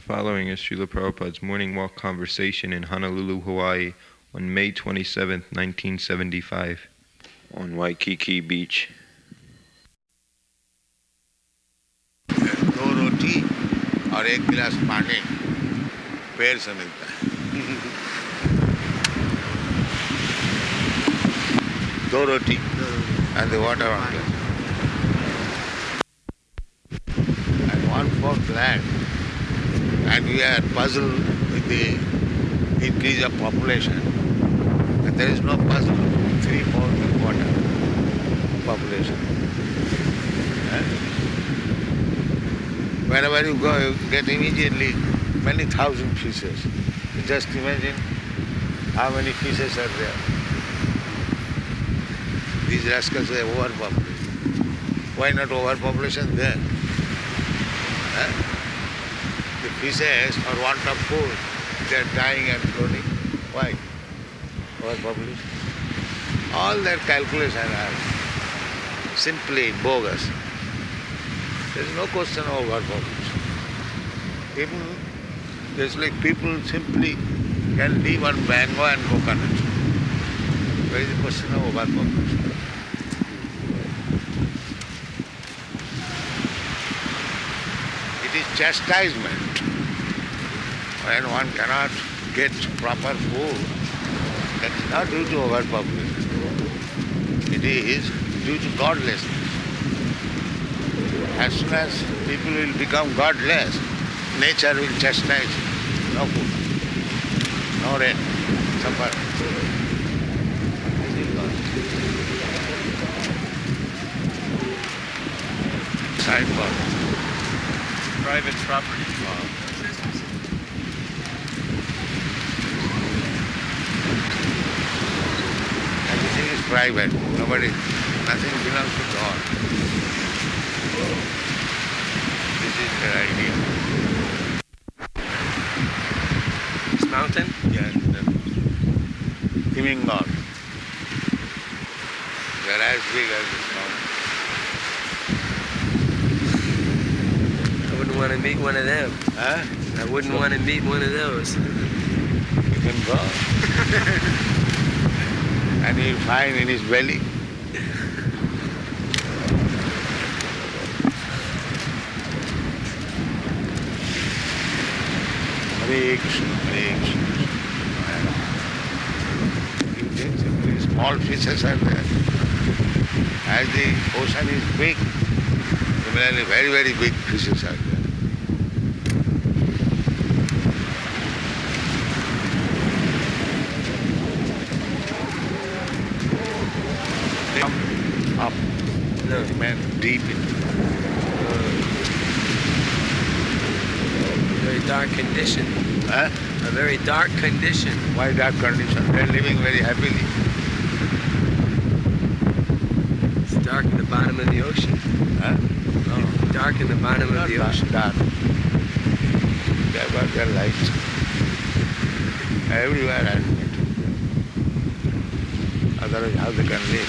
following is Srila Prabhupada's morning walk conversation in Honolulu, Hawaii on May 27, 1975. On Waikiki Beach. दो रोटी और एक गिलास पानी पेड़ से मिलता है. दो रोटी and the water on glass. And 1/4 land. And we are puzzled with the increase of population. And there is no puzzle. 3/4 of water population. Wherever you go, you get immediately many thousand fishes. You just imagine how many fishes are there. These rascals are overpopulated. Why not overpopulation there? The fishes, for want of food, they are dying and floating. Why? Overpopulation. All their calculations are simply bogus. There is no question of overpopulation. Even just like people simply can live on mango and coconut. Where is the question of overpopulation? It is chastisement. When one cannot get proper food, that is not due to overpopulation. It is due to godlessness. As soon as people will become godless, nature will chastise. No food, no rain, suffer. Sideboard. Private property. Everything is private. Nothing belongs to God. This is their idea. This mountain? Yes, Himingon. They are as big as this mountain. I wouldn't want to meet one of them. Huh? I wouldn't want to meet one of those. You can go. And you'll find in his belly. Hare Krishna, Hare Krishna. You think simply small fishes are there. As the ocean is big, similarly very, very big fishes are there. They come up, remain deep in. Very dark condition. Huh? A very dark condition. Why dark condition? They are living very happily. It's dark in the bottom of the ocean. Huh? No. Dark in the bottom of the ocean. Dark. They have got their lights. Everywhere and otherwise how they can live?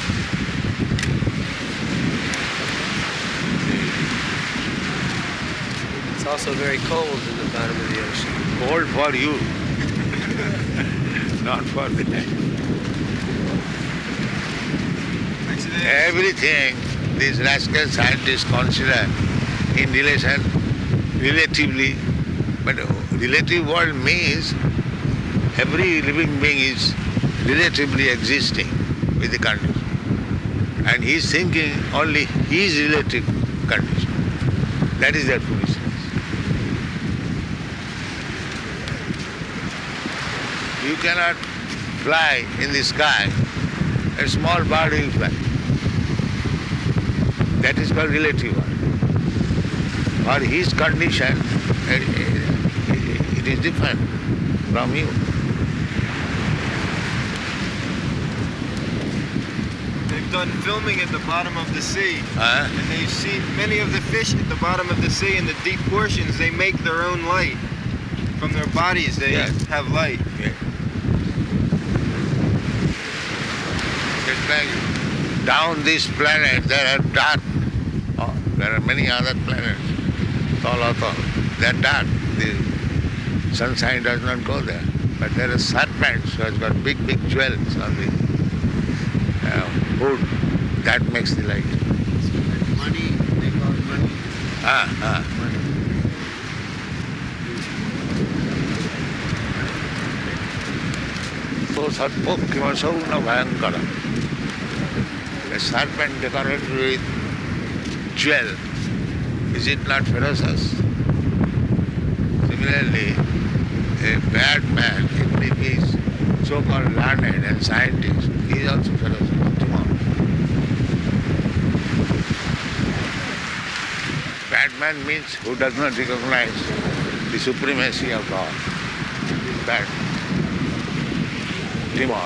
It's also very cold in the bottom of the ocean. Cold for you, not for them. Everything these rascal scientists consider in relation, relatively, but relative world means every living being is relatively existing with the condition. And he is thinking only his relative condition. That is their foolishness. You cannot fly in the sky. A small bird will fly. That is called relative world. For his condition, it is different from you. They've done filming at the bottom of the sea, Huh? and they've seen many of the fish at the bottom of the sea in the deep portions. They make their own light. From their bodies, they have light. Yeah. Just like down this planet, there are dark. Oh, there are many other planets. They are dark. the sunshine does not go there. But there are serpents who has got big, big jewels on the hood. That makes the light. Money, they call money. Money. So sarpo kimasauna bhayankara. A serpent decorated with jewel. Is it not ferocious? Similarly, a bad man, even if he is so-called learned and scientist, he is also ferocious. Bad man means who does not recognize the supremacy of God. He is bad. Timor.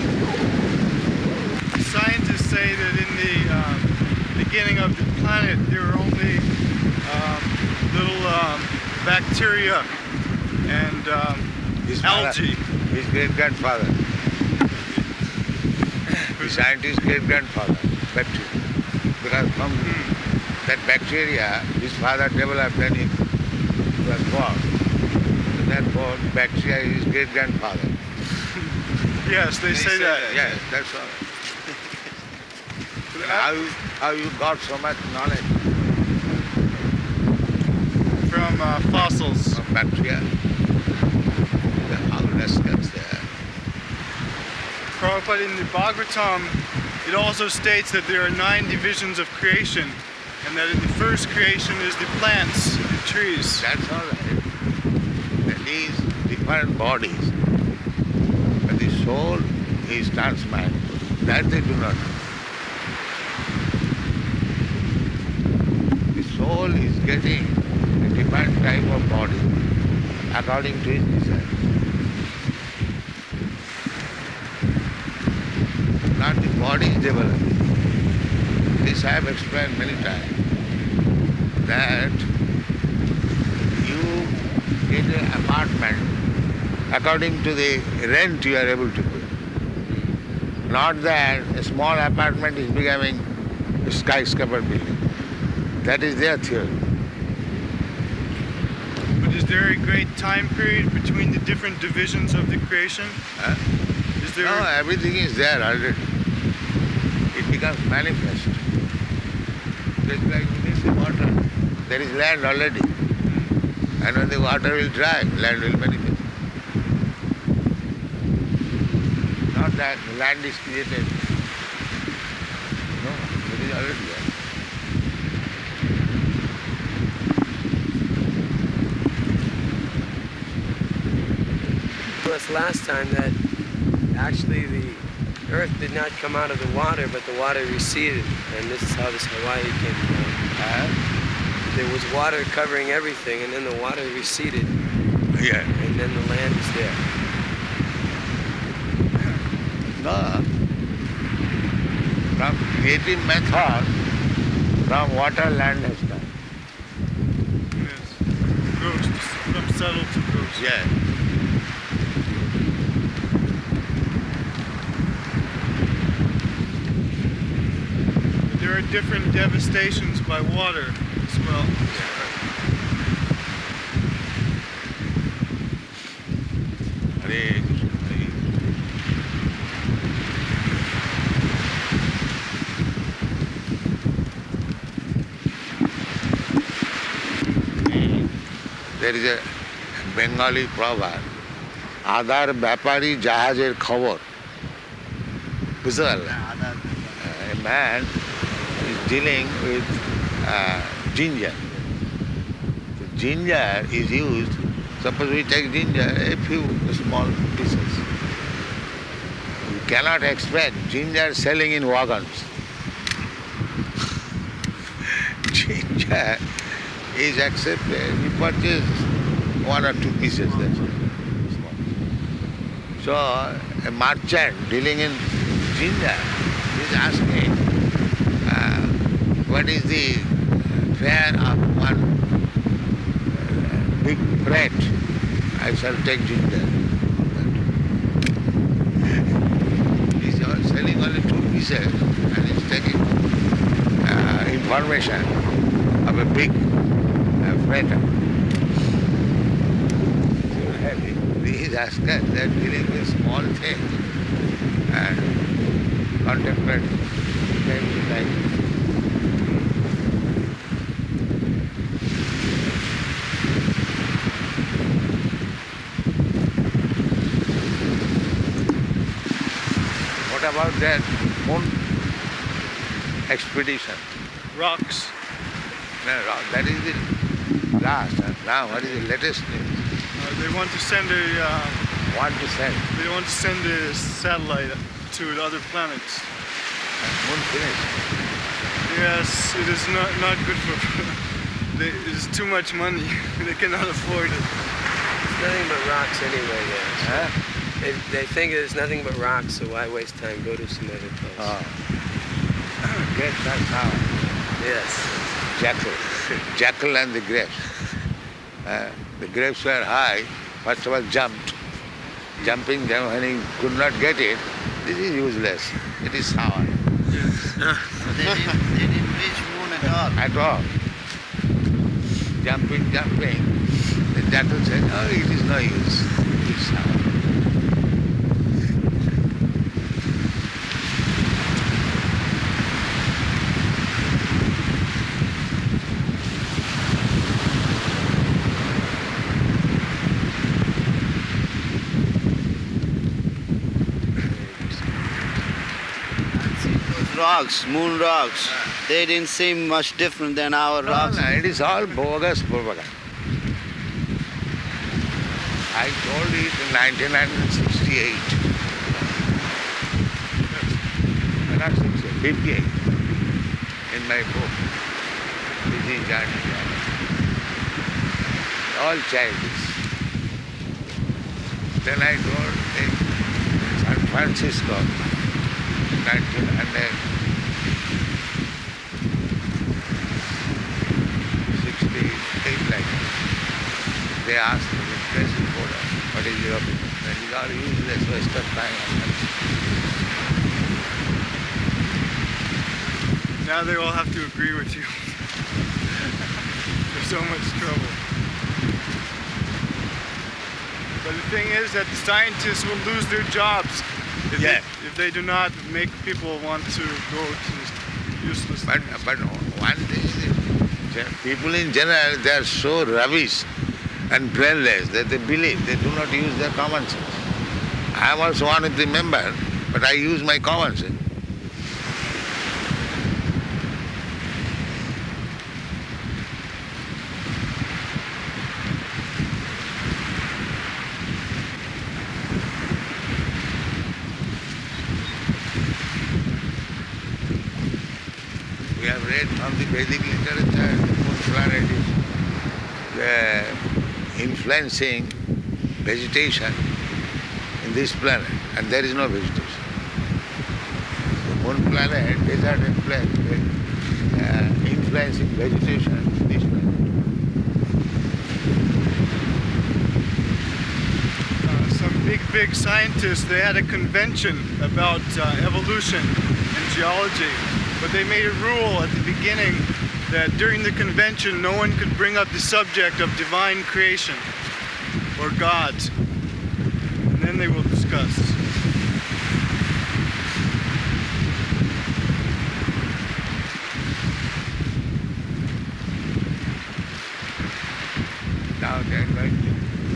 Scientists say that in the beginning of the planet there were only little bacteria and His algae. Father, his great-grandfather. The scientist's great-grandfather, bacteria. Because from that bacteria, his father developed and he was born. So therefore, bacteria is his great-grandfather. Yes, they say that. Yes, that's all. How you got so much knowledge From fossils. from bacteria? How rascals they are. Prabhupada, in the Bhagavatam, it also states that there are 9 divisions of creation, and that in the first creation is the plants, the trees. That's all right. These different bodies, but the soul is transmitted. That they do not know. The soul is getting a different type of body according to his desire. Not the body is developing. This I have explained many times, that you get an apartment according to the rent you are able to pay. Not that a small apartment is becoming a skyscraper building. That is their theory. But is there a great time period between the different divisions of the creation? Huh? Is there? No, everything is there already. It becomes manifest. Just like this water, there is land already. And when the water will dry, land will manifest. Not that the land is created. No, it is already there. To us last time that actually the earth did not come out of the water, but the water receded, and this is how this Hawaii came about. There was water covering everything, and then the water receded, Yeah. and then the land is there. No. From creative method, from water land has come. Yes. Gross, from subtle to gross. Yeah. But there are different devastations by water as well. Hare Krishna, Hare Krishna. There is a Bengali proverb, আদার ব্যাপারী জাহাজের খবর. বুঝতে পারলেন? A man is dealing with ginger. So ginger is used, suppose we take ginger, a few small pieces. You cannot expect ginger selling in wagons. Ginger is accepted, you purchase 1 or 2 pieces, that's all. So a merchant dealing in ginger is asking, what is the fare of 1 big freight? I shall take ginger. He's selling only 2 pieces and he's taking information of a big freighter. discuss. They are dealing with small things and contemplating maybe like what about that moon expedition? Rocks. No, that is the last. Now what is the latest news? They want to send Want to send a satellite to the other planets. moon finished. Yes, it is not good for. It is too much money. They cannot afford it. It's nothing but rocks anyway, yeah. Huh? They think it's nothing but rocks, so why waste time? Go to some other place. Oh. Get that now. Yes. Jackal and the grapes. The grapes were high, first of all jumped. Jumping them when he could not get it, this is useless. It is sour. They didn't reach moon at all. At all. Jumping. The jackal said, oh, it is no use. It is sour. Rocks, moon rocks, they didn't seem much different than our rocks. No, it is all bogus propaganda. I told it in 1968. Not 68, 58. In my book, Busy Journey. All childish. Then I told in San Francisco, 1968 like that. They asked me, the press reporter, what is your opinion? And it's all useless, waste of time. Now they all have to agree with you. There's so much trouble. But the thing is that the scientists will lose their jobs if they do not make people want to go to useless But things. one thing is, people in general, they are so rubbish and brainless that they believe, they do not use their common sense. I am also one of the members, but I use my common sense. We have read from the Vedic literature, the moon planet is influencing vegetation in this planet, and there is no vegetation. The moon planet, desert influencing vegetation in this planet. Some big scientists, they had a convention about evolution and geology, but they made a rule at the beginning that during the convention no one could bring up the subject of divine creation or God, and then they will discuss. Now they are going to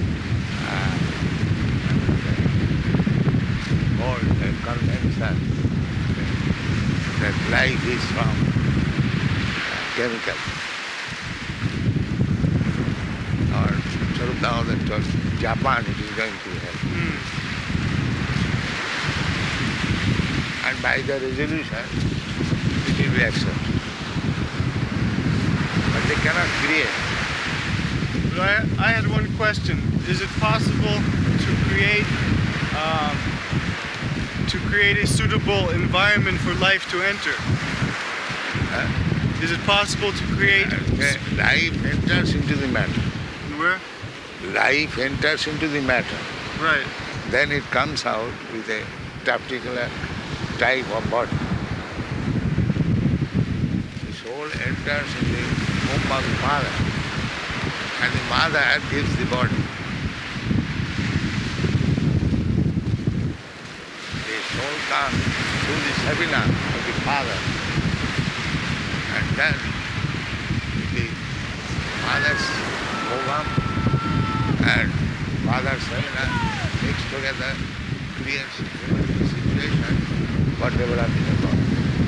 hold a convention that life is from chemical. Or Swarup told Japan it is going to be held. And by the resolution it will be accepted. But they cannot create. But I had one question. Is it possible to create a suitable environment for life to enter? Is it possible to create... Life enters into the matter. Where? Life enters into the matter. Right. Then it comes out with a particular type of body. The soul enters in the womb of the mother, and the mother gives the body. all come through the Sabina of the father. And then the father's program and father's Sabina mixed together creates a situation for developing a God.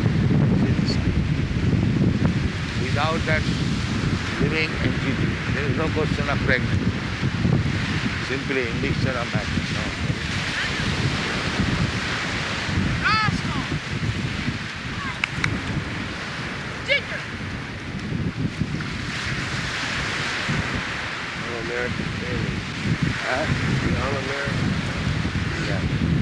Without that living entity, there is no question of pregnancy. Simply indiction of matter. No. All-American family. Huh? The All-American. Yeah.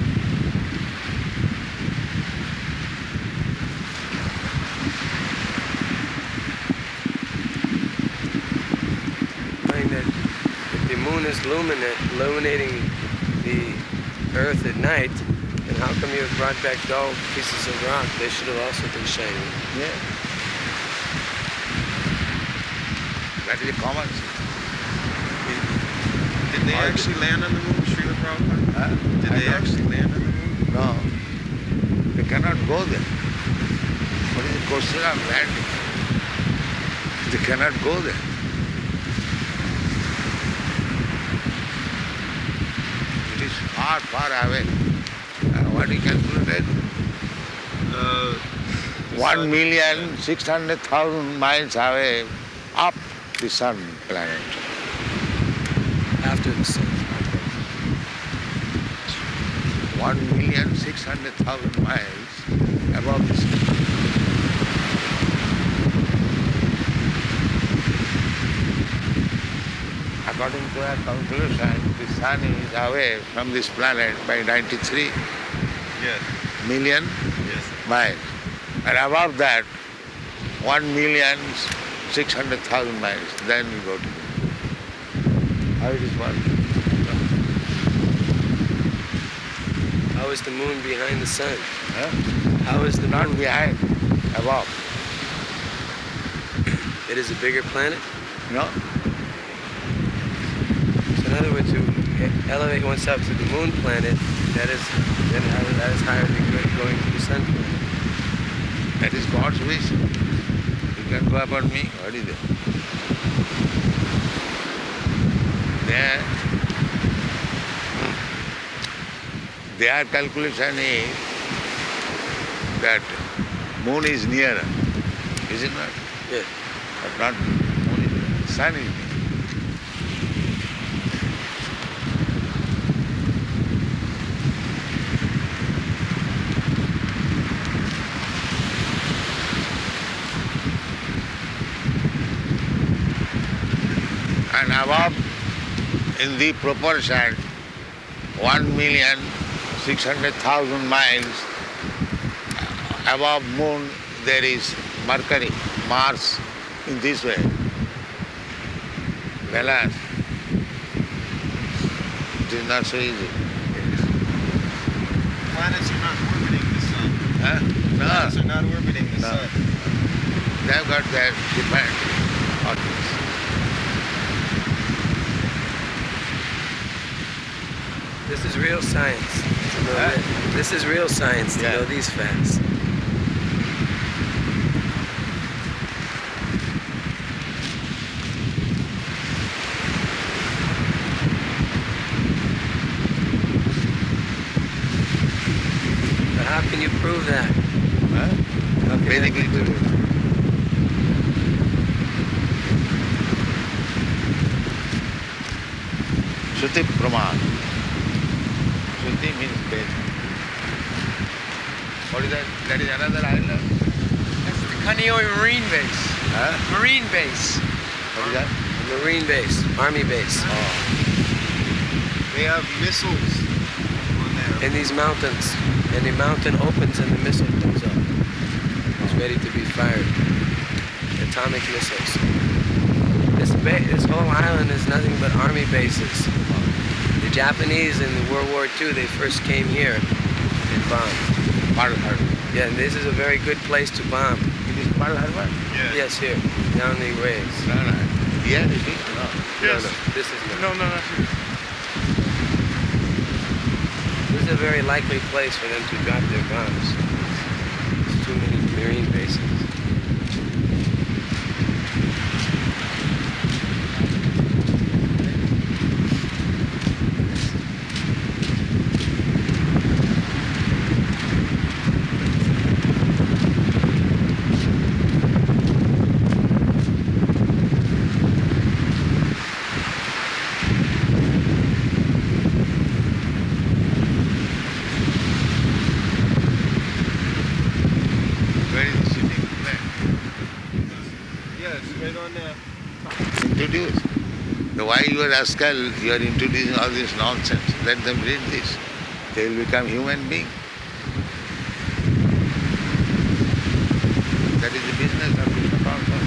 Find that if the moon is illuminating the earth at night, then how come you have brought back dull pieces of rock? They should have also been shining. Yeah. That is common. Did they actually land on the moon, Srila Prabhupada? Huh? Did they actually land on the moon? No. They cannot go there. What is the question of landing? They cannot go there. It is far, far away. What he calculated? 1,600,000 miles away up the sun planet. After the sun. 1,600,000 miles above the sun. According to our calculation, the sun is away from this planet by 93 Yes. million Yes. miles. And above that, 1,600,000 miles. Then we go to the moon. How it is working? How is the moon behind the sun? Huh? How is the Not moon? behind, above. It is a bigger planet? No? So in other words, to elevate oneself to the moon planet, that is higher than going to the sun planet. That is God's wish. You can go upon me. What is it? Their calculation is that moon is nearer. Is it not? Yeah. But not moon is nearer. Sun is nearer. And above, in the proportion, 1,600,000 miles above moon, there is Mercury, Mars, in this way. Balance. It is not so easy. Planets are not orbiting the sun. Huh? Planets No, are not orbiting the No. sun. they have got their different orbits. This is real science. To know Huh? that. This is real science to Yeah. know these facts. But how can you prove that? Huh? How can that Vedic be literature. proved? Shruti Praman. Shruti means Ved. What is that? That is another island. That's the Kaneohe Marine Base. Huh? Marine Base. What is that? A Marine base, Army base, Oh. They have missiles on there. in these mountains. And the mountain opens and the missile comes up. It's ready to be fired. Atomic missiles. This whole island is nothing but army bases. The Japanese in World War II, they first came here and bombed. Pearl Harbor. Yeah, and this is a very good place to bomb. It is Pearl Harbor? Yeah. Yes, here, down the ways. No, no. Here it is? No. Yes. No, this is not. No, no, no. This is a very likely place for them to drop their bombs. There's too many marine bases. Where is the sitting? Where? Yeah, it's right on there. Introduce. The why you are rascal, you are introducing all this nonsense. Let them read this. They will become human beings. That is the business of Krishna consciousness.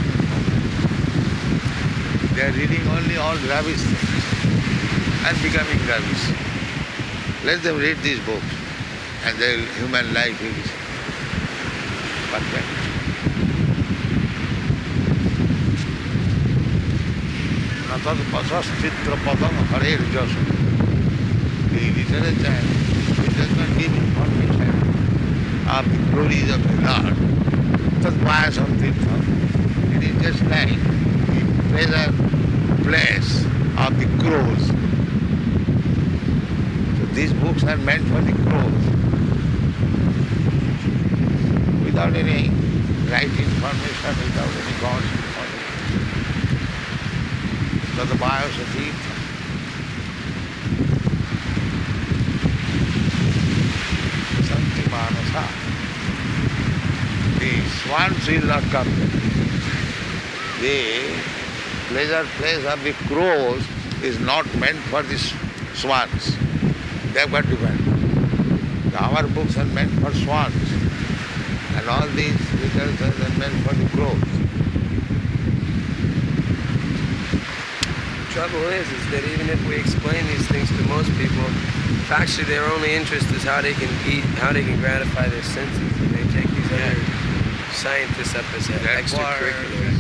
They are reading only all rubbish things and becoming rubbish. Let them read these books and their human life will be perfect. Natad pasastitra padam harer jasa. The literature, it does not give information of the glories of the Lord. Tad payasam tirtham. It is just like the pleasure place of the crows. So these books are meant for the crows. Without any right information, without any God's information. So the bios of Tirtha. Santi Manasa. The swans will not come there. The pleasure place of the crows is not meant for the swans. They have got different. Our books are meant for swans. And all these literatures are meant for the crows. The trouble is that even if we explain these things to most people, actually their only interest is how they can eat, how they can gratify their senses. And they take these other scientists up as extracurriculars.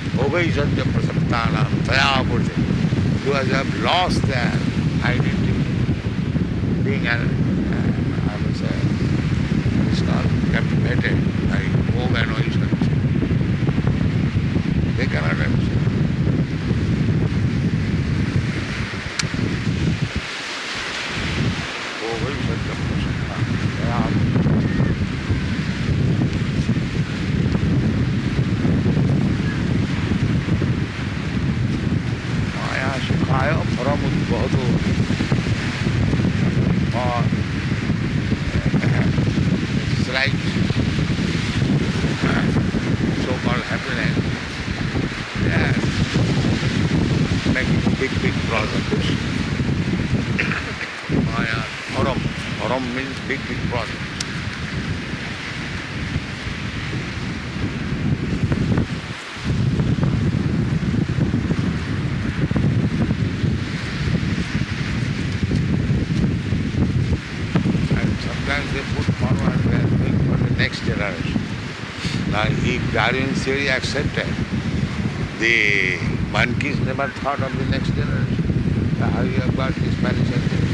You have lost their identity. Being captivated by Vogue and Oishant. They cannot understand. Maya Shikhaya Paramudbhado. Or it's like so-called happiness. They are making big projects. Maya Param. Param means big project. They put forward their thing for the next generation. Now, if Darwin's theory accepted, the monkeys never thought of the next generation. Now, how you have got this Spanish theory?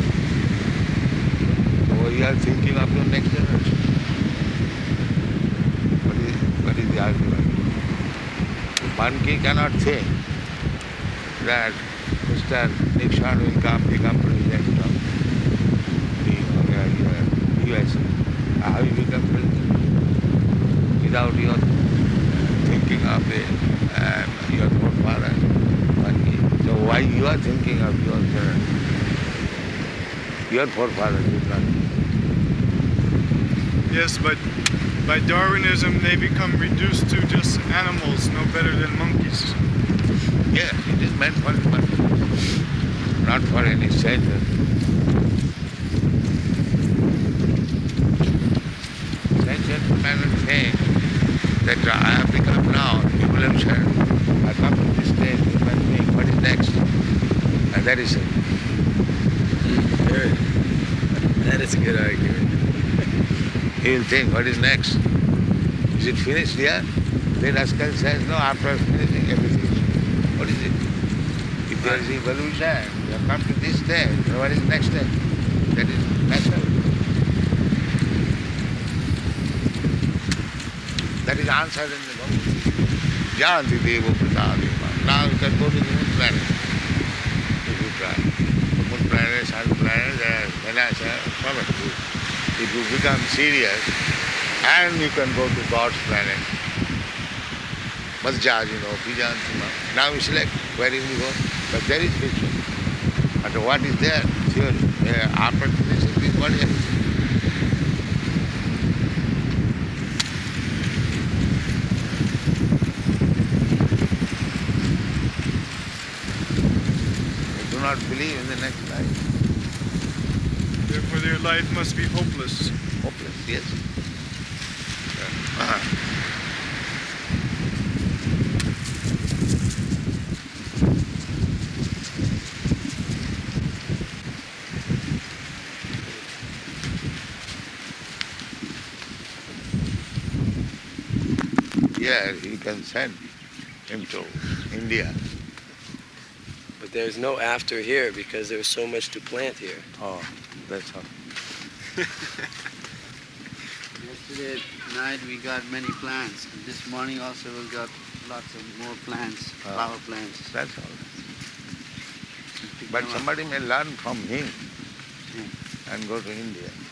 So you are thinking of the next generation. What is the argument? Monkey cannot think that Mr. Nixon will become president of the USA. How you become president? Without your thinking of your forefather. So why you are thinking of your parents? Your forefather did not. Yes, but by Darwinism they become reduced to just animals, no better than monkeys. Yes, it is meant for the monkeys, not for any sentence. Gentlemen think that I have become now evolution. I come to this stage, human being. What is next? And that is it. That is a good argument. He will think, what is next? Is it finished here? The rascal says, no, after finishing everything. What is it? If there is evolution, you have come to this stage, what is the next step? That is natural. That is answered in the Bhagavad Gita. Janti devo pratadeva. Now you can go to the moon planet if you try. The moon planet, sun planet, Venus, so much good. If you become serious, and you can go to God's planet. Madhyajino, Pijantima. Now you select where you go. But there is fiction. But what is there? Theory. After this is what else? They do not believe in the next life. Therefore their life must be hopeless. Hopeless, yes. Yeah, he can send him to India. But there's no after here because there's so much to plant here. Oh, that's how. Yesterday night we got many plants. This morning also we got lots of more plants, power plants. That's all. But somebody may learn from him and go to India.